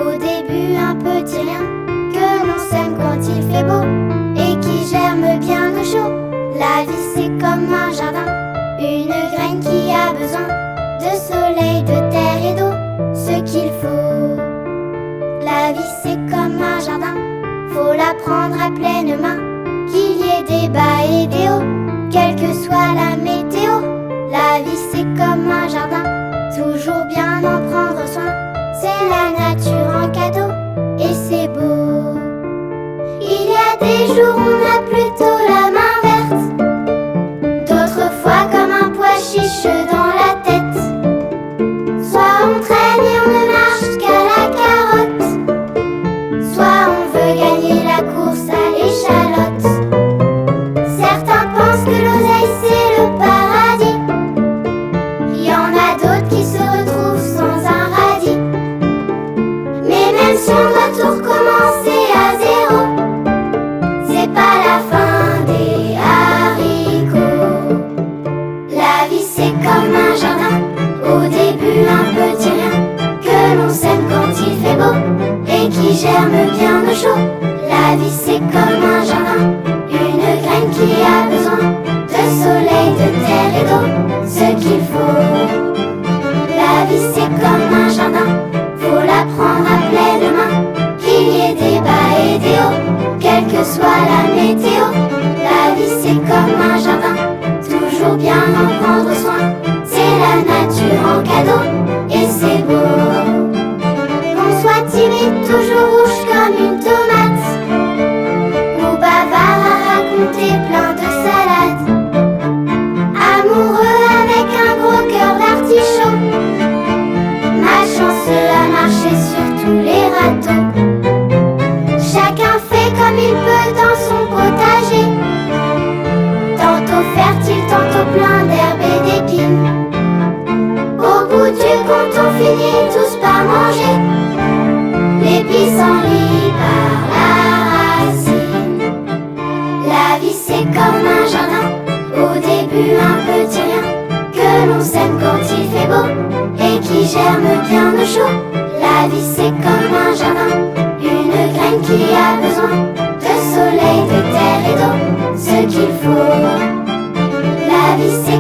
Au début un petit rien, que l'on sème quand il fait beau, et qui germe bien au chaud. La vie c'est comme un jardin, une graine qui a besoin de soleil, de terre et d'eau, ce qu'il faut. La vie c'est comme un jardin, faut la prendre à pleine main, qu'il y ait des bas et des hauts, quelle que soit la météo. La vie c'est comme un jardin, toujours bien en prendre soin, c'est la nature en cadeau, et c'est beau. Il y a des jours où on a plutôt la main verte, d'autres fois comme un pois chiche dans la tête. Soit on traîne et on ne marche qu'à la carotte, soit on veut gagner la course à l'échalote. Certains pensent que l'oseille c'est le paradis, il y en a d'autres qui se retrouvent sans un radis. Mais même si on doit tout recommencer à zéro, c'est pas la fin des haricots. La vie c'est comme un jardin, au début un petit rien, que l'on sème quand il fait beau, et qui germe bien au chaud. La vie c'est comme un jardin, une graine qui a besoin de soleil, de terre et d'eau, ce qu'il faut. La vie c'est comme un jardin, faut la prendre à pleine main, qu'il y ait des bas et des hauts, quelle que soit la météo. La vie c'est comme un jardin, toujours bien en prendre soin, c'est la nature en cadeau, et c'est beau. Qu'on soit timide, toujours rouge comme une tomate, ou bavard à raconter plein de salades, amoureux avec un gros cœur d'artichaut, malchanceux à marcher sur tous les râteaux. Chacun fait comme il peut dans son potager, tantôt fertile, tantôt plein d'herbes et d'épines. Au bout du compte on finit tous par manger les pissenlits par la racine. La vie c'est comme un jardin, au début un petit rien, que l'on sème quand il fait beau, et qui germe bien au chaud. La vie c'est comme un jardin, une graine qui a besoin de soleil, de terre et d'eau, ce qu'il faut. La vie c'est